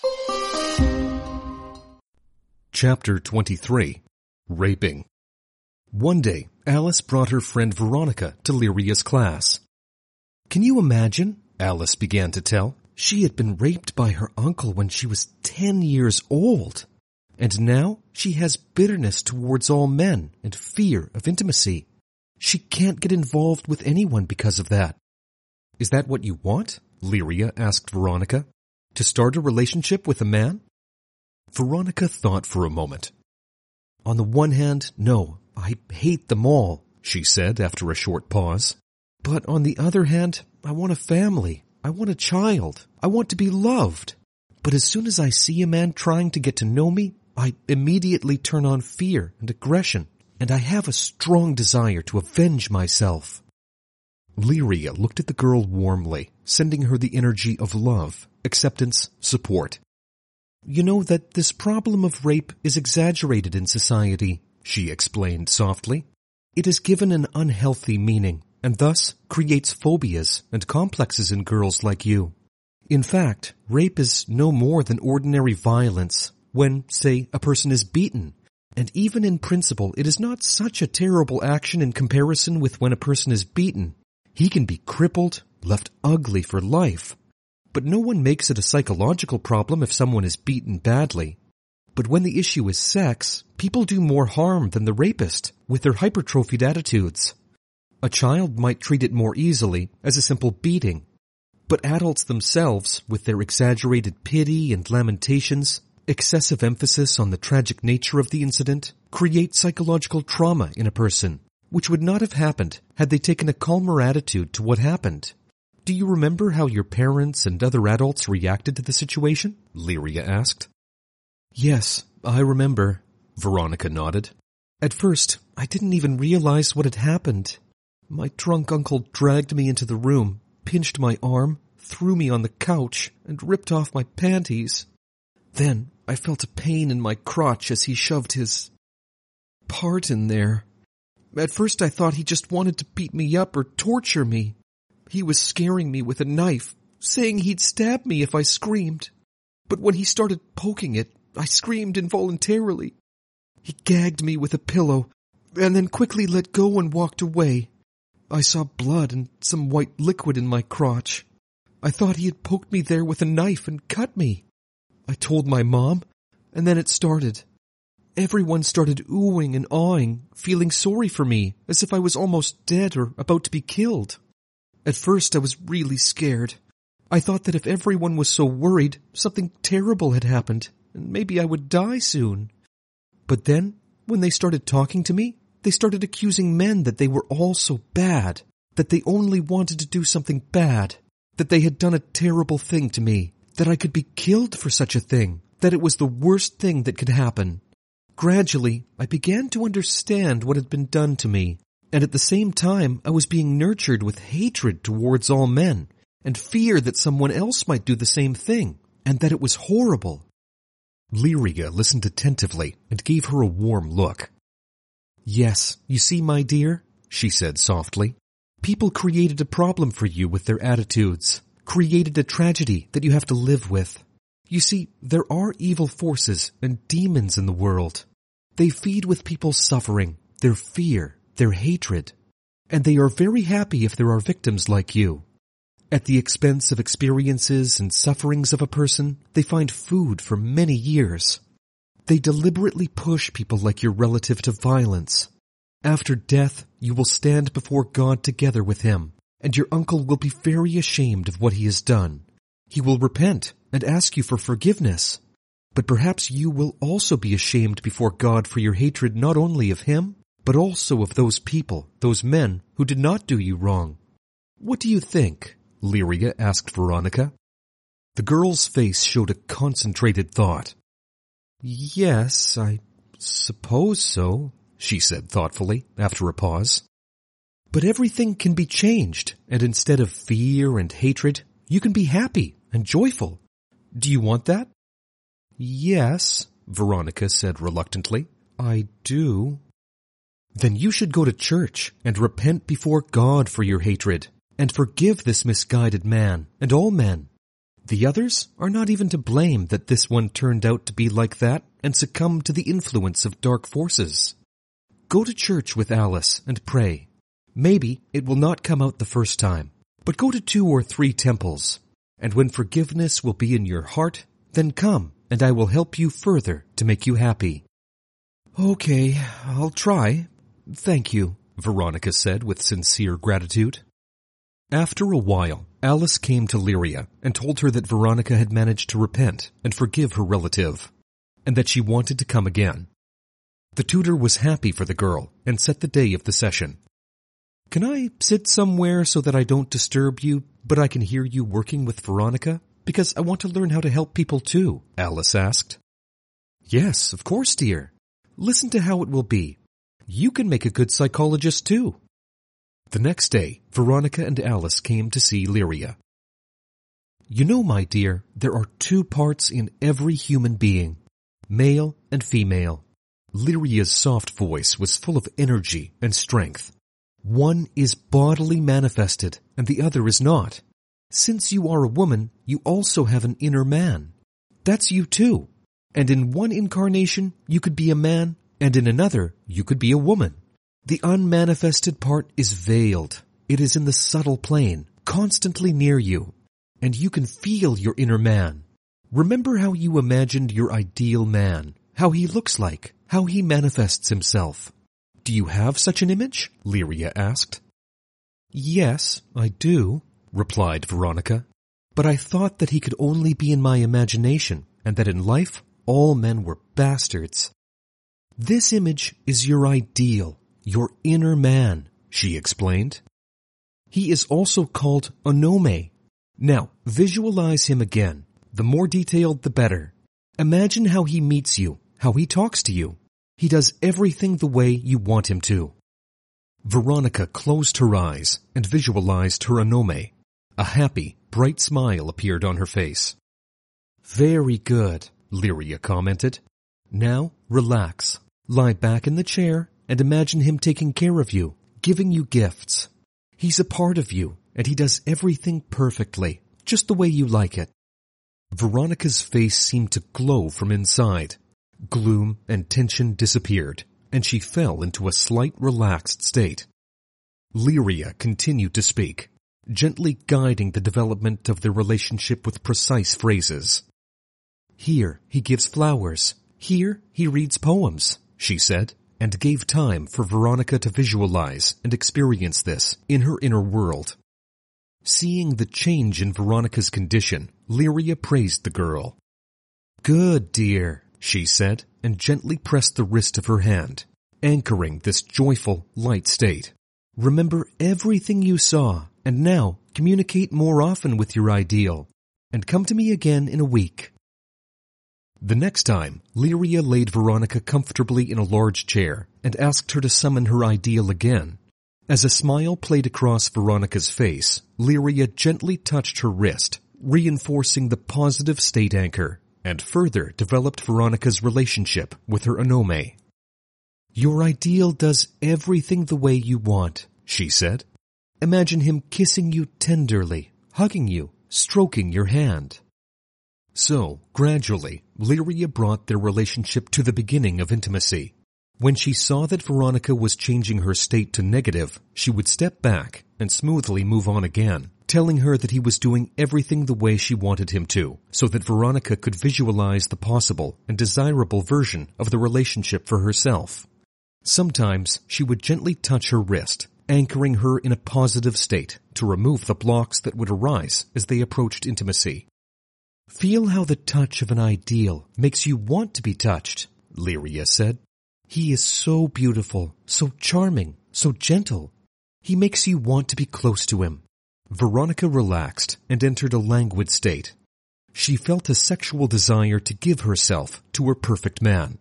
Chapter 23. Raping. One day, Alice brought her friend Veronica to Lyria's class. "Can you imagine?" Alice began to tell. "She had been raped by her uncle when she was 10 years old. And now she has bitterness towards all men and fear of intimacy. She can't get involved with anyone because of that." "Is that what you want?" Lyria asked Veronica. "To start a relationship with a man?" Veronica thought for a moment. "On the one hand, no, I hate them all," she said after a short pause. "But on the other hand, I want a family. I want a child. I want to be loved. But as soon as I see a man trying to get to know me, I immediately turn on fear and aggression, and I have a strong desire to avenge myself." Lyria looked at the girl warmly, sending her the energy of love, acceptance, support. "You know that this problem of rape is exaggerated in society," she explained softly. "It is given an unhealthy meaning, and thus creates phobias and complexes in girls like you. In fact, rape is no more than ordinary violence when, say, a person is beaten. And even in principle, it is not such a terrible action in comparison with when a person is beaten. He can be crippled, left ugly for life. But no one makes it a psychological problem if someone is beaten badly. But when the issue is sex, people do more harm than the rapist with their hypertrophied attitudes. A child might treat it more easily as a simple beating. But adults themselves, with their exaggerated pity and lamentations, excessive emphasis on the tragic nature of the incident, create psychological trauma in a person, which would not have happened had they taken a calmer attitude to what happened. Do you remember how your parents and other adults reacted to the situation?" Lyria asked. "Yes, I remember," Veronica nodded. "At first, I didn't even realize what had happened. My drunk uncle dragged me into the room, pinched my arm, threw me on the couch, and ripped off my panties. Then I felt a pain in my crotch as he shoved his part in there. At first I thought he just wanted to beat me up or torture me. He was scaring me with a knife, saying he'd stab me if I screamed. But when he started poking it, I screamed involuntarily. He gagged me with a pillow, and then quickly let go and walked away. I saw blood and some white liquid in my crotch. I thought he had poked me there with a knife and cut me. I told my mom, and then it started. Everyone started oohing and awing, feeling sorry for me, as if I was almost dead or about to be killed. At first I was really scared. I thought that if everyone was so worried, something terrible had happened, and maybe I would die soon. But then, when they started talking to me, they started accusing men that they were all so bad, that they only wanted to do something bad, that they had done a terrible thing to me, that I could be killed for such a thing, that it was the worst thing that could happen. Gradually, I began to understand what had been done to me, and at the same time I was being nurtured with hatred towards all men, and fear that someone else might do the same thing, and that it was horrible." Lyria listened attentively and gave her a warm look. "Yes, you see, my dear," she said softly, "people created a problem for you with their attitudes, created a tragedy that you have to live with. You see, there are evil forces and demons in the world. They feed with people's suffering, their fear, their hatred, and they are very happy if there are victims like you. At the expense of experiences and sufferings of a person, they find food for many years. They deliberately push people like your relative to violence. After death, you will stand before God together with him, and your uncle will be very ashamed of what he has done. He will repent and ask you for forgiveness. But perhaps you will also be ashamed before God for your hatred not only of him, but also of those people, those men who did not do you wrong. What do you think?" Lyria asked Veronica. The girl's face showed a concentrated thought. "Yes, I suppose so," she said thoughtfully after a pause. "But everything can be changed, and instead of fear and hatred, you can be happy and joyful. Do you want that?" "Yes," Veronica said reluctantly. "I do." "Then you should go to church and repent before God for your hatred, and forgive this misguided man and all men. The others are not even to blame that this one turned out to be like that and succumbed to the influence of dark forces. Go to church with Alice and pray. Maybe it will not come out the first time, but go to 2 or 3 temples, and when forgiveness will be in your heart, then come and I will help you further to make you happy. Okay, I'll try. Thank you, Veronica said with sincere gratitude. After a while, Alice came to Lyria and told her that Veronica had managed to repent and forgive her relative, and that she wanted to come again. The tutor was happy for the girl and set the day of the session. Can I sit somewhere so that I don't disturb you, but I can hear you working with Veronica? Because I want to learn how to help people too, Alice asked. Yes, of course, dear. Listen to how it will be. You can make a good psychologist too. The next day, Veronica and Alice came to see Lyria. You know, my dear, there are 2 parts in every human being, male and female. Lyria's soft voice was full of energy and strength. One is bodily manifested, and the other is not. Since you are a woman, you also have an inner man. That's you too. And in one incarnation, you could be a man, and in another, you could be a woman. The unmanifested part is veiled. It is in the subtle plane, constantly near you, and you can feel your inner man. Remember how you imagined your ideal man, how he looks like, how he manifests himself. Do you have such an image? Lyria asked. Yes, I do, replied Veronica. But I thought that he could only be in my imagination, and that in life all men were bastards. This image is your ideal, your inner man, she explained. He is also called Onome. Now, visualize him again. The more detailed, the better. Imagine how he meets you, how he talks to you. He does everything the way you want him to. Veronica closed her eyes and visualized her Onome. A happy, bright smile appeared on her face. Very good, Lyria commented. Now, relax. Lie back in the chair and imagine him taking care of you, giving you gifts. He's a part of you, and he does everything perfectly, just the way you like it. Veronica's face seemed to glow from inside. Gloom and tension disappeared, and she fell into a slight relaxed state. Lyria continued to speak, gently guiding the development of their relationship with precise phrases. Here he gives flowers. Here he reads poems, she said, and gave time for Veronica to visualize and experience this in her inner world. Seeing the change in Veronica's condition, Lyria praised the girl. Good, dear, she said, and gently pressed the wrist of her hand, anchoring this joyful, light state. Remember everything you saw, and now communicate more often with your ideal, and come to me again in a week. The next time, Lyria laid Veronica comfortably in a large chair and asked her to summon her ideal again. As a smile played across Veronica's face, Lyria gently touched her wrist, reinforcing the positive state anchor, and further developed Veronica's relationship with her Onome. Your ideal does everything the way you want, she said. Imagine him kissing you tenderly, hugging you, stroking your hand. So, gradually, Lyria brought their relationship to the beginning of intimacy. When she saw that Veronica was changing her state to negative, she would step back and smoothly move on again, telling her that he was doing everything the way she wanted him to, so that Veronica could visualize the possible and desirable version of the relationship for herself. Sometimes she would gently touch her wrist, anchoring her in a positive state to remove the blocks that would arise as they approached intimacy. Feel how the touch of an ideal makes you want to be touched, Lyria said. He is so beautiful, so charming, so gentle. He makes you want to be close to him. Veronica relaxed and entered a languid state. She felt a sexual desire to give herself to her perfect man.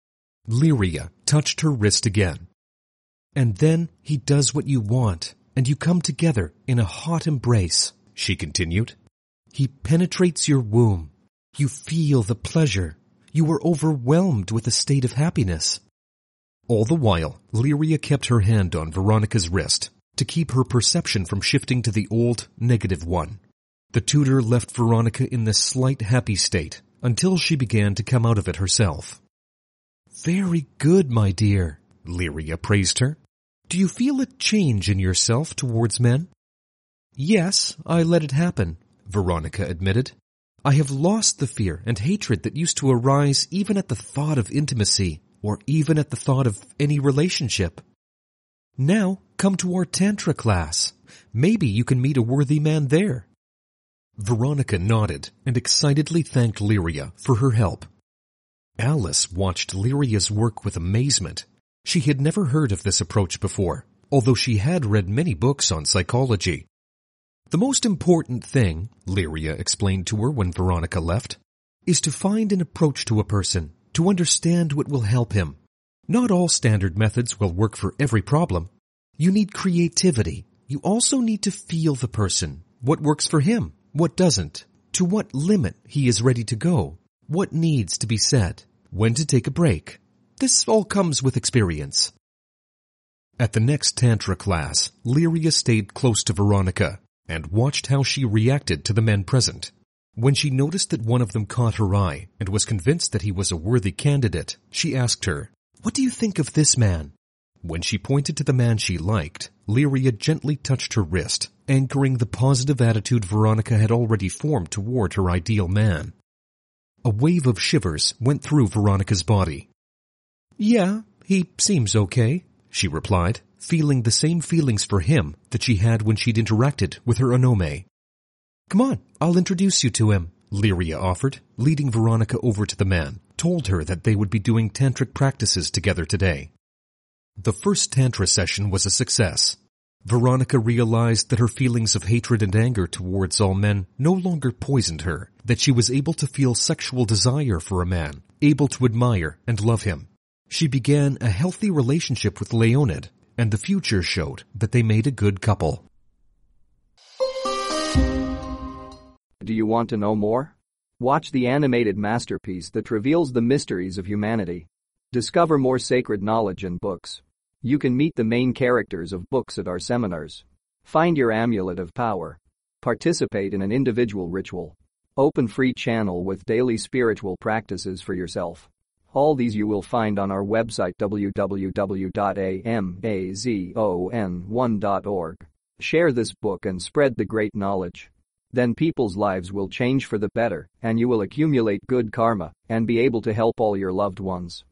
Lyria touched her wrist again. And then he does what you want, and you come together in a hot embrace, she continued. He penetrates your womb. You feel the pleasure. You are overwhelmed with a state of happiness. All the while, Lyria kept her hand on Veronica's wrist to keep her perception from shifting to the old, negative one. The tutor left Veronica in this slight happy state until she began to come out of it herself. "Very good, my dear," Lyria praised her. "Do you feel a change in yourself towards men?" "Yes, I let it happen," Veronica admitted. "I have lost the fear and hatred that used to arise even at the thought of intimacy or even at the thought of any relationship. Now, come to our Tantra class. Maybe you can meet a worthy man there." Veronica nodded and excitedly thanked Lyria for her help. Alice watched Lyria's work with amazement. She had never heard of this approach before, although she had read many books on psychology. "The most important thing," Lyria explained to her when Veronica left, "is to find an approach to a person, to understand what will help him. Not all standard methods will work for every problem. You need creativity. You also need to feel the person, what works for him, what doesn't, to what limit he is ready to go, what needs to be said, when to take a break. This all comes with experience." At the next Tantra class, Lyria stayed close to Veronica and watched how she reacted to the men present. When she noticed that one of them caught her eye and was convinced that he was a worthy candidate, she asked her, "What do you think of this man?" When she pointed to the man she liked, Lyria gently touched her wrist, anchoring the positive attitude Veronica had already formed toward her ideal man. A wave of shivers went through Veronica's body. "Yeah, he seems okay," she replied, feeling the same feelings for him that she had when she'd interacted with her Onome. "Come on, I'll introduce you to him," Lyria offered, leading Veronica over to the man, told her that they would be doing tantric practices together today. The first Tantra session was a success. Veronica realized that her feelings of hatred and anger towards all men no longer poisoned her, that she was able to feel sexual desire for a man, able to admire and love him. She began a healthy relationship with Leonid, and the future showed that they made a good couple. Do you want to know more? Watch the animated masterpiece that reveals the mysteries of humanity. Discover more sacred knowledge in books. You can meet the main characters of books at our seminars. Find your amulet of power. Participate in an individual ritual. Open free channel with daily spiritual practices for yourself. All these you will find on our website www.amazon1.org. Share this book and spread the great knowledge. Then people's lives will change for the better, and you will accumulate good karma and be able to help all your loved ones.